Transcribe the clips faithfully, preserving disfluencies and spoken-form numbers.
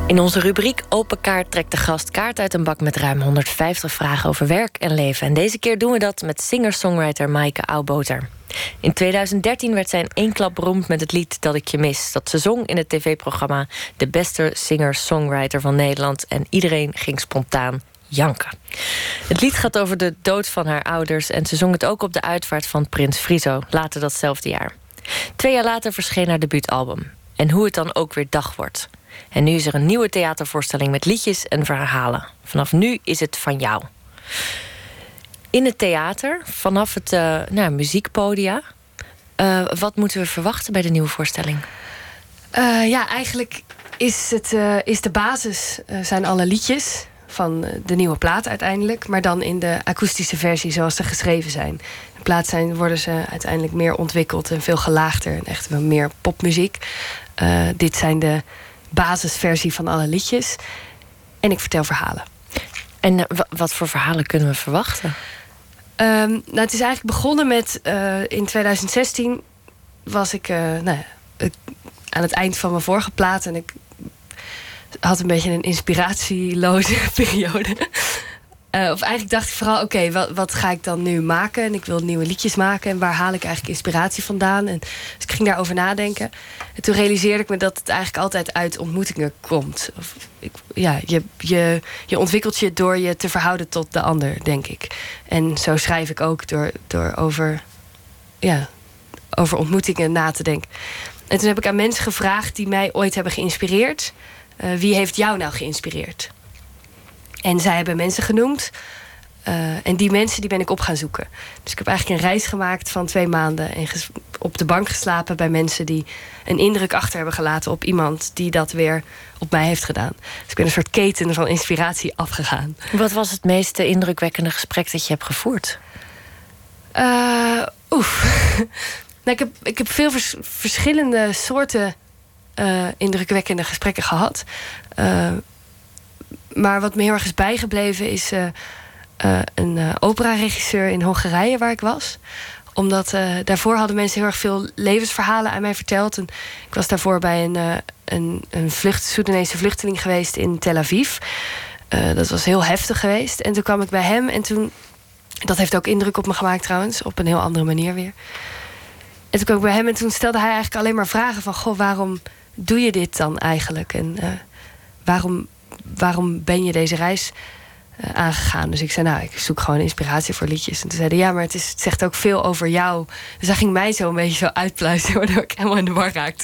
In onze rubriek Open Kaart trekt de gast kaart uit een bak met ruim honderdvijftig vragen over werk en leven. En deze keer doen we dat met singer-songwriter Maaike Oudboter. In tweeduizend dertien werd zij in één klap beroemd met het lied Dat ik je mis. Dat ze zong in het tv-programma De Beste Singer-Songwriter van Nederland. En iedereen ging spontaan janken. Het lied gaat over de dood van haar ouders en ze zong het ook op de uitvaart van Prins Friso, later datzelfde jaar. Twee jaar later verscheen haar debuutalbum. En hoe het dan ook weer dag wordt. En nu is er een nieuwe theatervoorstelling met liedjes en verhalen. Vanaf nu is het van jou. In het theater, vanaf het uh, nou, muziekpodia. Uh, wat moeten we verwachten bij de nieuwe voorstelling? Uh, ja, eigenlijk is, het, uh, is de basis uh, zijn alle liedjes van de nieuwe plaat uiteindelijk, maar dan in de akoestische versie zoals ze geschreven zijn. In plaats zijn worden ze uiteindelijk meer ontwikkeld en veel gelaagder en echt wel meer popmuziek. Uh, dit zijn de basisversie van alle liedjes. En ik vertel verhalen. En uh, wat voor verhalen kunnen we verwachten? Um, nou, het is eigenlijk begonnen met uh, in tweeduizend zestien was ik, uh, nou ja, ik aan het eind van mijn vorige plaat en ik had een beetje een inspiratieloze periode. Uh, of eigenlijk dacht ik vooral, oké, okay, wat, wat ga ik dan nu maken? En ik wil nieuwe liedjes maken. En waar haal ik eigenlijk inspiratie vandaan? En, dus ik ging daarover nadenken. En toen realiseerde ik me dat het eigenlijk altijd uit ontmoetingen komt. Of, ik, ja, je, je, je ontwikkelt je door je te verhouden tot de ander, denk ik. En zo schrijf ik ook door, door over, ja, over ontmoetingen na te denken. En toen heb ik aan mensen gevraagd die mij ooit hebben geïnspireerd. Uh, wie heeft jou nou geïnspireerd? En zij hebben mensen genoemd. Uh, en die mensen die ben ik op gaan zoeken. Dus ik heb eigenlijk een reis gemaakt van twee maanden. En ges- op de bank geslapen bij mensen die een indruk achter hebben gelaten op iemand die dat weer op mij heeft gedaan. Dus ik ben een soort keten van inspiratie afgegaan. Wat was het meest indrukwekkende gesprek dat je hebt gevoerd? Uh, oef. nou, ik, heb, ik heb veel vers- verschillende soorten uh, indrukwekkende gesprekken gehad. Uh, Maar wat me heel erg is bijgebleven is uh, uh, een uh, operaregisseur in Hongarije waar ik was. Omdat uh, daarvoor hadden mensen heel erg veel levensverhalen aan mij verteld. En ik was daarvoor bij een, uh, een, een vlucht, Soedanese vluchteling geweest in Tel Aviv. Uh, dat was heel heftig geweest. En toen kwam ik bij hem en toen... Dat heeft ook indruk op me gemaakt trouwens, op een heel andere manier weer. En toen kwam ik bij hem en toen stelde hij eigenlijk alleen maar vragen van... Goh, waarom doe je dit dan eigenlijk? En uh, waarom... waarom ben je deze reis uh, aangegaan? Dus ik zei, nou, ik zoek gewoon inspiratie voor liedjes. En toen zeiden, ja, maar het, is, het zegt ook veel over jou. Dus hij ging mij zo een beetje zo uitpluizen, waardoor ik helemaal in de war raakte.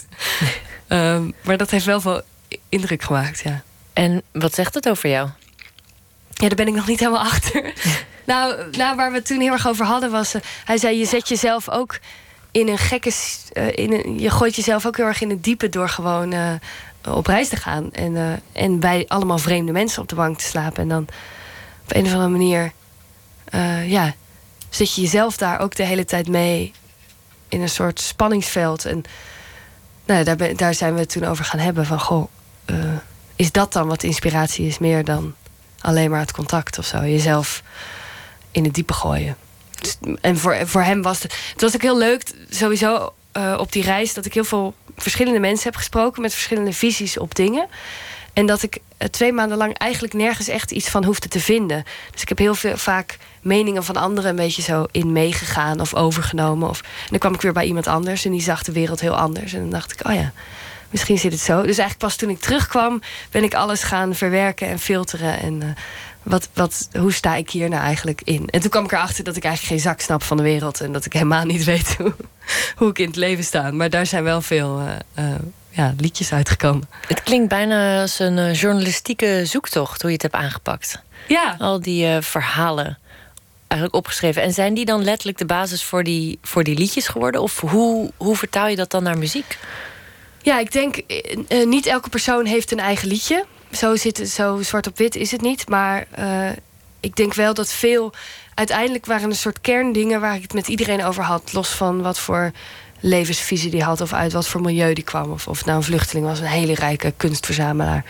um, maar dat heeft wel veel indruk gemaakt, ja. En wat zegt het over jou? Ja, daar ben ik nog niet helemaal achter. nou, nou, waar we het toen heel erg over hadden was... Uh, hij zei, je zet jezelf ook in een gekke... Uh, in een, je gooit jezelf ook heel erg in het diepe door gewoon... Uh, op reis te gaan. En, uh, en bij allemaal vreemde mensen op de bank te slapen. En dan op een of andere manier... Uh, ja, zit je jezelf daar ook de hele tijd mee... in een soort spanningsveld. En nou, daar, ben, daar zijn we het toen over gaan hebben. Van, goh, uh, is dat dan wat inspiratie is? Meer dan alleen maar het contact of zo. Jezelf in het diepe gooien. Dus, en voor, voor hem was het... Het was ook heel leuk, sowieso... Uh, op die reis dat ik heel veel verschillende mensen heb gesproken... met verschillende visies op dingen. En dat ik uh, twee maanden lang eigenlijk nergens echt iets van hoefde te vinden. Dus ik heb heel veel, vaak meningen van anderen... een beetje zo in meegegaan of overgenomen. Of, en dan kwam ik weer bij iemand anders en die zag de wereld heel anders. En dan dacht ik, oh ja, misschien zit het zo. Dus eigenlijk pas toen ik terugkwam... ben ik alles gaan verwerken en filteren... en uh, Wat, wat, hoe sta ik hier nou eigenlijk in? En toen kwam ik erachter dat ik eigenlijk geen zak snap van de wereld... en dat ik helemaal niet weet hoe, hoe ik in het leven sta. Maar daar zijn wel veel uh, uh, ja, liedjes uitgekomen. Het klinkt bijna als een uh, journalistieke zoektocht... hoe je het hebt aangepakt. Ja. Al die uh, verhalen eigenlijk opgeschreven. En zijn die dan letterlijk de basis voor die, voor die liedjes geworden? Of hoe, hoe vertaal je dat dan naar muziek? Ja, ik denk, uh, niet elke persoon heeft een eigen liedje... Zo, zit het, zo zwart op wit is het niet. Maar uh, ik denk wel dat veel... Uiteindelijk waren een soort kerndingen waar ik het met iedereen over had. Los van wat voor levensvisie die had... of uit wat voor milieu die kwam. Of, of het nou een vluchteling was, een hele rijke kunstverzamelaar.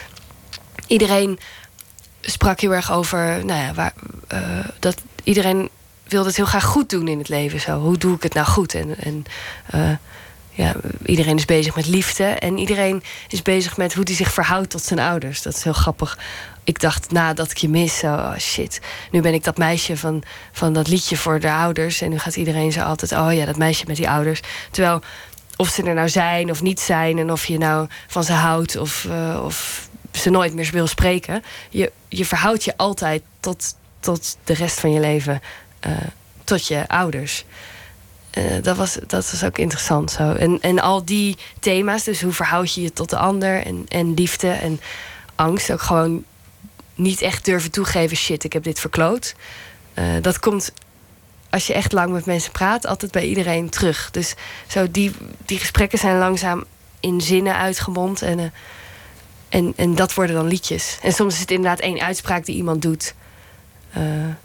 Iedereen sprak heel erg over... Nou ja, waar, uh, dat iedereen wilde het heel graag goed doen in het leven. Zo. Hoe doe ik het nou goed? En, en uh, ja, iedereen is bezig met liefde. En iedereen is bezig met hoe hij zich verhoudt tot zijn ouders. Dat is heel grappig. Ik dacht, nadat ik je mis, zo, oh shit. Nu ben ik dat meisje van, van dat liedje voor de ouders. En nu gaat iedereen zo altijd, oh ja, dat meisje met die ouders. Terwijl, of ze er nou zijn of niet zijn... en of je nou van ze houdt of, uh, of ze nooit meer wil spreken... je, je verhoudt je altijd tot, tot de rest van je leven... Uh, tot je ouders. Uh, dat, was, dat was ook interessant zo. En, en al die thema's, dus hoe verhoud je je tot de ander... en, en liefde en angst, ook gewoon niet echt durven toegeven... shit, ik heb dit verkloot. Uh, dat komt, als je echt lang met mensen praat... altijd bij iedereen terug. Dus zo die, die gesprekken zijn langzaam in zinnen uitgemond... En, uh, en, en dat worden dan liedjes. En soms is het inderdaad één uitspraak die iemand doet... Uh,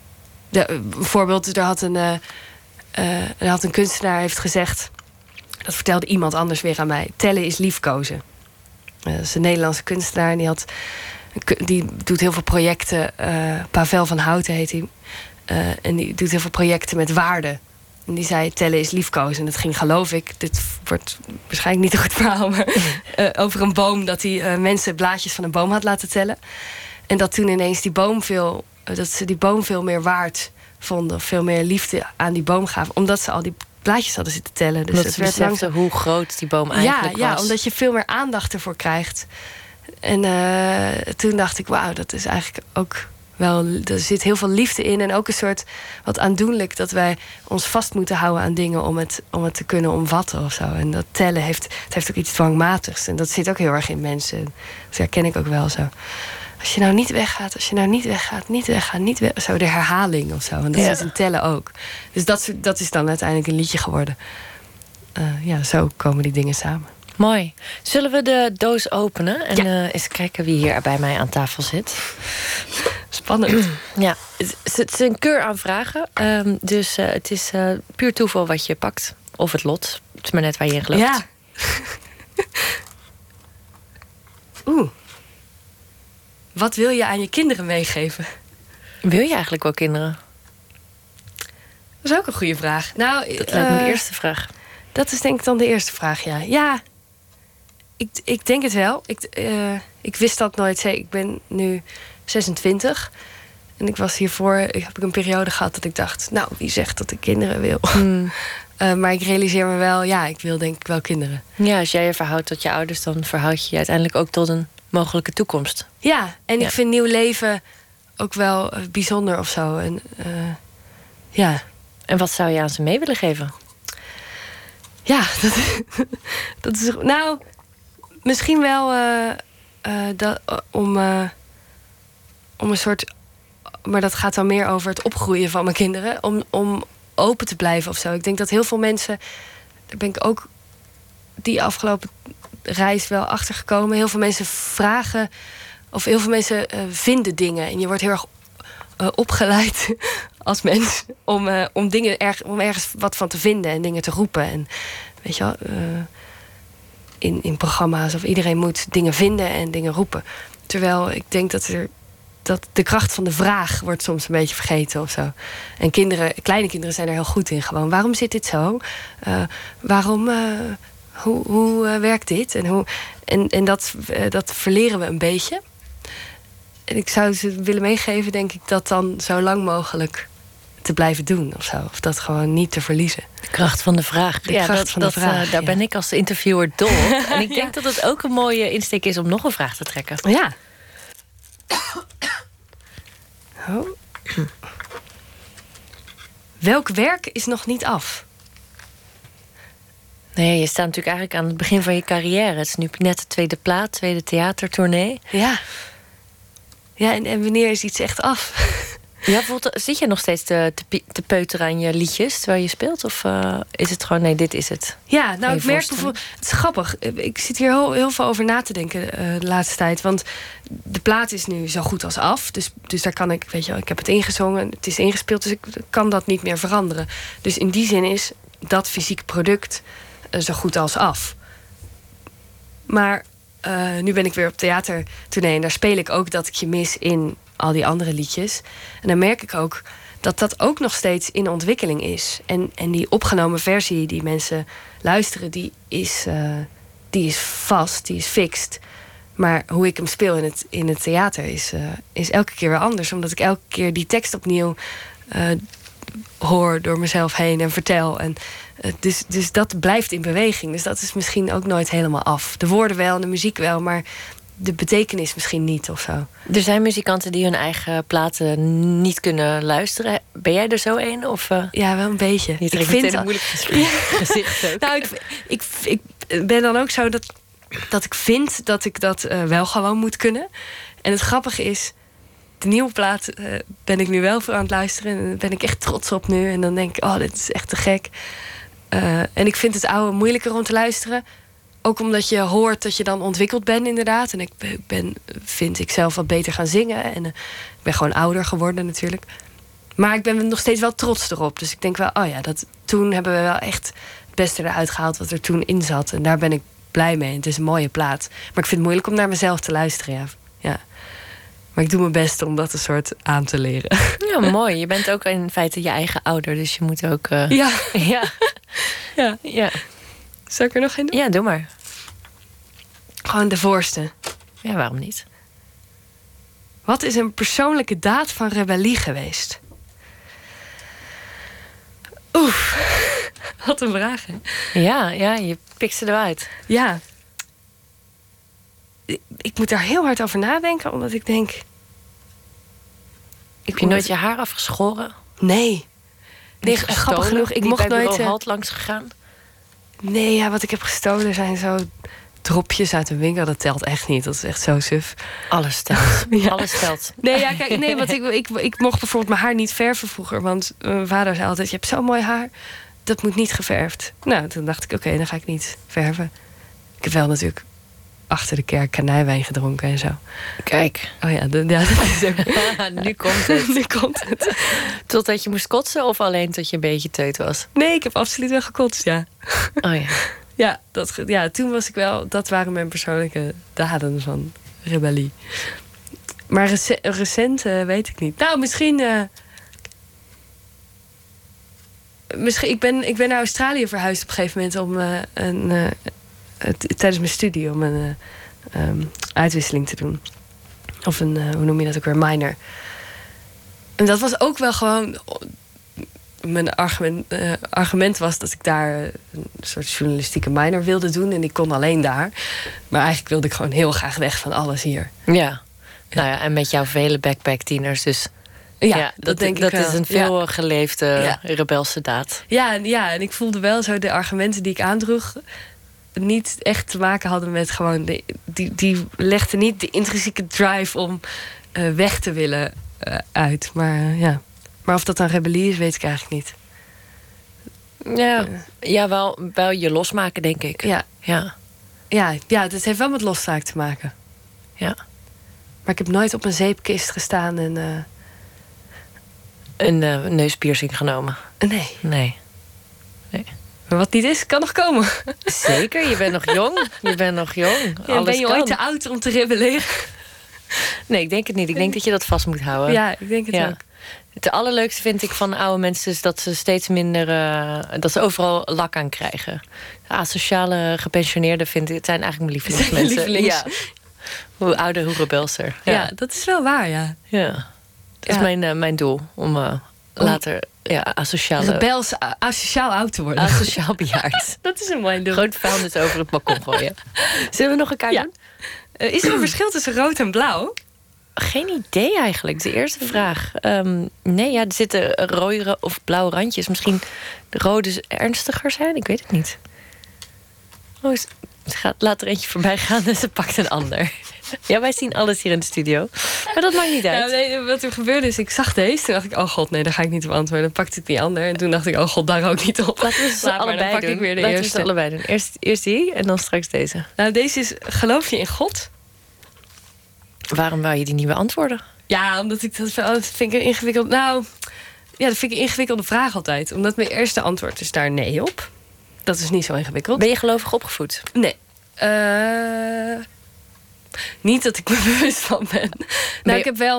de, bijvoorbeeld, er had een, uh, uh, er had een kunstenaar heeft gezegd... dat vertelde iemand anders weer aan mij... tellen is liefkozen. Uh, dat is een Nederlandse kunstenaar... die, had, die doet heel veel projecten... Uh, Pavel van Houten heet hij. Uh, en die doet heel veel projecten met waarde. En die zei, tellen is liefkozen. En dat ging, geloof ik... dit wordt waarschijnlijk niet een goed verhaal... maar uh, over een boom... dat hij uh, mensen blaadjes van een boom had laten tellen. En dat toen ineens die boom veel... dat ze die boom veel meer waard vonden... of veel meer liefde aan die boom gaven... omdat ze al die blaadjes hadden zitten tellen. Dus het werd langzaam hoe groot die boom eigenlijk ja, was. Ja, omdat je veel meer aandacht ervoor krijgt. En uh, toen dacht ik, wauw, dat is eigenlijk ook wel... er zit heel veel liefde in en ook een soort wat aandoenlijk... dat wij ons vast moeten houden aan dingen... om het, om het te kunnen omvatten of zo. En dat tellen heeft, het heeft ook iets dwangmatigs. En dat zit ook heel erg in mensen. Dat herken ik ook wel zo. Als je nou niet weggaat, als je nou niet weggaat, niet weggaat, niet weg... Zo de herhaling of zo. En dat ja. is in tellen ook. Dus dat, dat is dan uiteindelijk een liedje geworden. Uh, ja, zo komen die dingen samen. Mooi. Zullen we de doos openen? En ja. uh, eens kijken wie hier bij mij aan tafel zit. Spannend. Ja, het, het is een keur aan vragen. Um, dus uh, het is uh, puur toeval wat je pakt. Of het lot. Het is maar net waar je in gelooft. Ja. Oeh. Wat wil je aan je kinderen meegeven? Wil je eigenlijk wel kinderen? Dat is ook een goede vraag. Nou, dat lijkt me uh, de eerste vraag. Dat is denk ik dan de eerste vraag, ja. Ja, ik, ik denk het wel. Ik, uh, ik wist dat nooit zeker. Ik ben nu zesentwintig. En ik was hiervoor, heb ik een periode gehad dat ik dacht... nou, wie zegt dat ik kinderen wil? Hmm. uh, maar ik realiseer me wel, ja, ik wil denk ik wel kinderen. Ja, als jij je verhoudt tot je ouders... dan verhoud je je uiteindelijk ook tot een mogelijke toekomst. Ja, en ja. ik vind nieuw leven ook wel uh, bijzonder of zo. En, uh, ja. En wat zou je aan ze mee willen geven? Ja, dat, dat is... Nou, misschien wel uh, uh, dat, uh, om, uh, om een soort... Maar dat gaat dan meer over het opgroeien van mijn kinderen. Om, om open te blijven of zo. Ik denk dat heel veel mensen... Daar ben ik ook die afgelopen reis wel achtergekomen. Heel veel mensen vragen... Of heel veel mensen uh, vinden dingen. En je wordt heel erg uh, opgeleid als mens... Om, uh, om, dingen erg, om ergens wat van te vinden en dingen te roepen. En weet je wel... Uh, in, in programma's of iedereen moet dingen vinden en dingen roepen. Terwijl ik denk dat er... dat de kracht van de vraag wordt soms een beetje vergeten of zo. En kinderen, kleine kinderen zijn er heel goed in. Gewoon, waarom zit dit zo? Uh, waarom... Uh, hoe hoe uh, werkt dit? En, hoe, en, en dat, uh, dat verleren we een beetje. En ik zou ze willen meegeven, denk ik, dat dan zo lang mogelijk te blijven doen of zo. Of dat gewoon niet te verliezen. De kracht van de vraag. De ja, kracht dat, van dat, de vraag. Uh, daar ja. ben ik als interviewer dol op. En ik denk ja. dat het ook een mooie insteek is om nog een vraag te trekken. Ja. Oh. Welk werk is nog niet af? Nee, je staat natuurlijk eigenlijk aan het begin van je carrière. Het is nu net de tweede plaat, tweede theatertournee. Ja. Ja, en, en wanneer is iets echt af? Ja, bijvoorbeeld, zit je nog steeds te, te, te peuteren aan je liedjes terwijl je speelt? Of uh, is het gewoon, nee, dit is het? Ja, nou, ik merk bijvoorbeeld... Het is grappig. Ik zit hier heel, heel veel over na te denken uh, de laatste tijd. Want de plaat is nu zo goed als af. Dus, dus daar kan ik, weet je wel, ik heb het ingezongen. Het is ingespeeld, dus ik kan dat niet meer veranderen. Dus in die zin is dat fysiek product uh, zo goed als af. Maar uh, nu ben ik weer op theatertournee. En daar speel ik ook Dat ik je mis in al die andere liedjes. En dan merk ik ook dat dat ook nog steeds in ontwikkeling is. En, en die opgenomen versie die mensen luisteren, die is, uh, die is vast, die is fixed. Maar hoe ik hem speel in het, in het theater is, uh, is elke keer weer anders. Omdat ik elke keer die tekst opnieuw uh, hoor door mezelf heen en vertel. En, uh, dus, dus dat blijft in beweging. Dus dat is misschien ook nooit helemaal af. De woorden wel en de muziek wel, maar de betekenis misschien niet of zo. Er zijn muzikanten die hun eigen platen niet kunnen luisteren. Ben jij er zo een? Of, uh... Ja, wel een beetje. Je ik vind het moeilijk gezicht ook. Nou, ik, ik, ik ben dan ook zo dat, dat ik vind dat ik dat uh, wel gewoon moet kunnen. En het grappige is, de nieuwe plaat uh, ben ik nu wel voor aan het luisteren. En daar ben ik echt trots op nu. En dan denk ik, oh, dit is echt te gek. Uh, en ik vind het oude moeilijker om te luisteren. Ook omdat je hoort dat je dan ontwikkeld bent, inderdaad. En ik ben, vind ik zelf wat beter gaan zingen. En uh, ik ben gewoon ouder geworden natuurlijk. Maar ik ben nog steeds wel trots erop. Dus ik denk wel, oh ja, dat, toen hebben we wel echt het beste eruit gehaald wat er toen in zat. En daar ben ik blij mee. Het is een mooie plaat. Maar ik vind het moeilijk om naar mezelf te luisteren, ja. ja. Maar ik doe mijn best om dat een soort aan te leren. Ja, mooi. Je bent ook in feite je eigen ouder. Dus je moet ook... Uh... Ja. ja. ja. ja. Zal ik er nog een doen? Ja, doe maar. Gewoon de voorste. Ja, waarom niet? Wat is een persoonlijke daad van rebellie geweest? Oef. Wat een vraag, hè? Ja, ja, je pikt ze eruit. Ja. Ik, ik moet daar heel hard over nadenken, omdat ik denk... Heb je nooit je haar afgeschoren? Nee. Nee, grappig genoeg. Ik mocht nooit... Ben halt langs gegaan? Nee, ja, wat ik heb gestolen zijn zo dropjes uit een winkel. Dat telt echt niet. Dat is echt zo suf. Alles telt. Ja. Alles telt. Nee, ja, kijk, nee, want ik, ik, ik mocht bijvoorbeeld mijn haar niet verven vroeger. Want mijn vader zei altijd, je hebt zo'n mooi haar. Dat moet niet geverfd. Nou, toen dacht ik, oké, okay, dan ga ik niet verven. Ik heb wel natuurlijk achter de kerk kanijwijn gedronken en zo. Kijk. Oh ja, de, ja dat is ook... Nu komt het. Nu komt het. Totdat je moest kotsen of alleen tot je een beetje teut was? Nee, ik heb absoluut wel gekotst, ja. Oh ja. Ja, dat, ja, toen was ik wel... Dat waren mijn persoonlijke daden van rebellie. Maar rec- recent uh, weet ik niet. Nou, misschien... Uh, misschien ik, ben, ik ben naar Australië verhuisd op een gegeven moment... om uh, een... Uh, t- tijdens mijn studie om een uh, um, uitwisseling te doen. Of een, uh, hoe noem je dat ook weer, minor. En dat was ook wel gewoon... Mijn argument, uh, argument was dat ik daar een soort journalistieke minor wilde doen. En ik kon alleen daar. Maar eigenlijk wilde ik gewoon heel graag weg van alles hier. Ja. ja. Nou ja, en met jouw vele backpack-tieners dus... Ja, ja dat, dat denk dat ik wel. is een veel ja. geleefde ja. rebelse daad. Ja, ja, en ik voelde wel zo de argumenten die ik aandroeg... niet echt te maken hadden met gewoon... De, die, die legden niet de intrinsieke drive om uh, weg te willen uh, uit. Maar uh, ja... Maar of dat dan rebellie is, weet ik eigenlijk niet. Ja, ja wel, wel je losmaken, denk ik. Ja. Ja. Ja, ja, het heeft wel met loszaak te maken. Ja. Maar ik heb nooit op een zeepkist gestaan en... Uh... Een uh, neuspiercing genomen? Nee. Nee. Nee. Maar wat niet is, kan nog komen. Zeker, je bent nog jong. Je bent nog jong. Ja, Alles ben je kan. ooit te oud om te rebelleren? Nee, ik denk het niet. Ik denk dat je dat vast moet houden. Ja, ik denk het ja. ook. Het allerleukste vind ik van oude mensen is dat ze steeds minder... Uh, dat ze overal lak aan krijgen. Asociale gepensioneerden vind ik... Het zijn eigenlijk mijn lievelingsmensen. Lievelings. Ja. Hoe ouder, hoe rebelser. Ja. Ja, dat is wel waar, ja. Ja. Dat is ja. mijn, uh, mijn doel. Om uh, later ja, asociale... Rebels, asociaal oud te worden. Asociaal bejaard. Dat is een mooi doel. Gewoon vuilnis over het balkon gooien. Zullen we nog een kaart ja. doen? Uh, is er een verschil tussen rood en blauw? Geen idee eigenlijk, de eerste vraag. Um, nee, ja, er zitten rode of blauwe randjes. Misschien de rode ernstiger zijn, ik weet het niet. Oh, ze gaat, laat er eentje voorbij gaan en ze pakt een ander. Ja, wij zien alles hier in de studio. Maar dat maakt niet uit. Ja, nee, wat er gebeurde is, ik zag deze. Toen dacht ik, oh god, nee, daar ga ik niet op antwoorden. Dan pakte ik die ander. En toen dacht ik, oh god, daar ook niet op. Laten we ze Laat allebei maar, dan pak doen. ik weer de Laten eerste. we ze allebei doen. Eerst, eerst die en dan straks deze. Nou, deze is, geloof je in God? Waarom wou je die niet beantwoorden? Ja, omdat ik dat, dat vind ik een ingewikkeld... Nou, ja, dat vind ik een ingewikkelde vraag altijd. Omdat mijn eerste antwoord is daar nee op. Dat is niet zo ingewikkeld. Ben je gelovig opgevoed? Nee. Uh, niet dat ik me bewust van ben. Nou, je... ik heb wel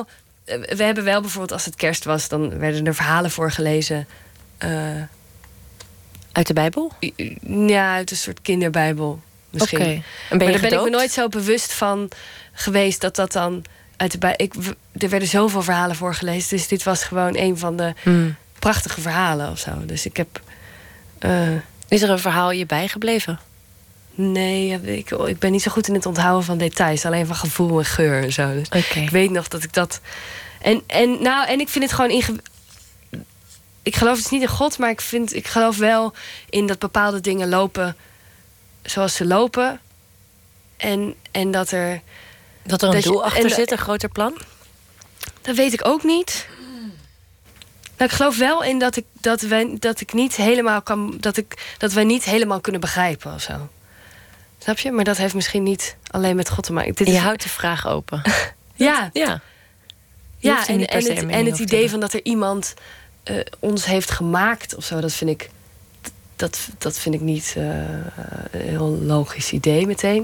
we hebben wel bijvoorbeeld als het kerst was, dan werden er verhalen voorgelezen. Uh, uit de Bijbel? Ja, uit een soort kinderbijbel misschien. Oké. Okay. En ben je maar daar gedoopt? ben ik me nooit zo bewust van geweest dat dat dan uit de Bijbel. Ik, er werden zoveel verhalen voorgelezen, dus dit was gewoon een van de hmm. prachtige verhalen of zo. Dus ik heb. Uh, Is er een verhaal je bijgebleven? Nee, ik, ik ben niet zo goed in het onthouden van details. Alleen van gevoel en geur en zo. Dus okay. Ik weet nog dat ik dat... En, en, nou, en ik vind het gewoon... Inge... Ik geloof dus niet in God, maar ik, vind, ik geloof wel in dat bepaalde dingen lopen zoals ze lopen. En, en dat er... Dat er een dat doel je, achter en, zit, een groter plan? Dat weet ik ook niet. Nou, ik geloof wel in dat ik, dat wij, dat ik niet helemaal kan... Dat, ik, dat wij niet helemaal kunnen begrijpen of zo. Snap je? Maar dat heeft misschien niet alleen met God te maken. Dit je is... houdt de vraag open. ja. Ja, ja en, en het, en het idee van dat er iemand uh, ons heeft gemaakt of zo, dat vind ik, dat, dat vind ik niet uh, een heel logisch idee meteen.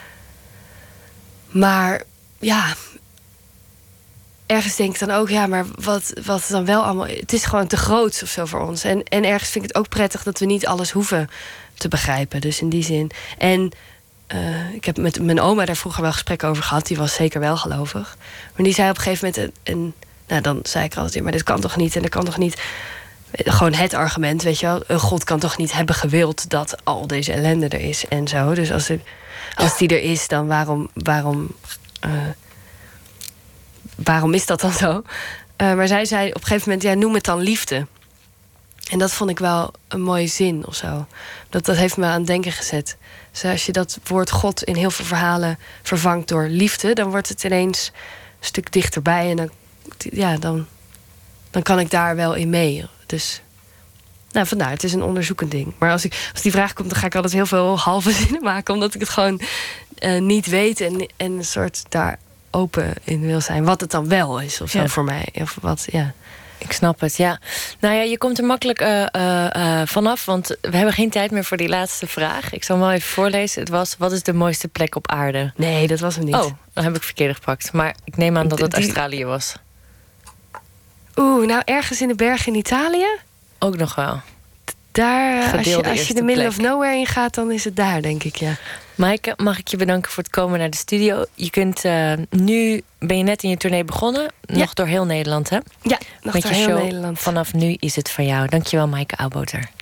Maar ja, ergens denk ik dan ook, ja, maar wat, wat dan wel allemaal... Het is gewoon te groot of zo voor ons. En, en ergens vind ik het ook prettig dat we niet alles hoeven te begrijpen. Dus in die zin. En uh, ik heb met mijn oma daar vroeger wel gesprekken over gehad. Die was zeker wel gelovig. Maar die zei op een gegeven moment... Een, een, nou, dan zei ik altijd, maar dit kan toch niet en dat kan toch niet... Gewoon het argument, weet je wel. Een God kan toch niet hebben gewild dat al deze ellende er is en zo. Dus als, er, als die er is, dan waarom... waarom uh, waarom is dat dan zo? Uh, maar zij zei op een gegeven moment, ja, noem het dan liefde. En dat vond ik wel een mooie zin of zo. Dat, dat heeft me aan het denken gezet. Dus als je dat woord God in heel veel verhalen vervangt door liefde, dan wordt het ineens een stuk dichterbij. En dan, ja, dan, dan kan ik daar wel in mee. Dus nou, vandaar, het is een onderzoekend ding. Maar als, ik, als die vraag komt, dan ga ik altijd heel veel halve zinnen maken. Omdat ik het gewoon uh, niet weet en, en een soort daar open in wil zijn. Wat het dan wel is of zo, ja, voor mij. Of wat, ja. Ik snap het, ja. Nou ja, je komt er makkelijk uh, uh, uh, vanaf, want we hebben geen tijd meer voor die laatste vraag. Ik zal hem wel even voorlezen. Het was, wat is de mooiste plek op aarde? Nee, dat was hem niet. Oh, dan heb ik verkeerd gepakt. Maar ik neem aan dat het die... Australië was. Oeh, nou ergens in de bergen in Italië? Ook nog wel. Daar, als je, als je de middle plek. of nowhere in gaat, dan is het daar, denk ik, ja. Maaike, mag ik je bedanken voor het komen naar de studio. Je kunt uh, nu, ben je net in je tournee begonnen. Ja. Nog door heel Nederland, hè? Ja, nog Met door je heel show Nederland. Vanaf nu is het van jou. Dankjewel, Maaike Auwboter.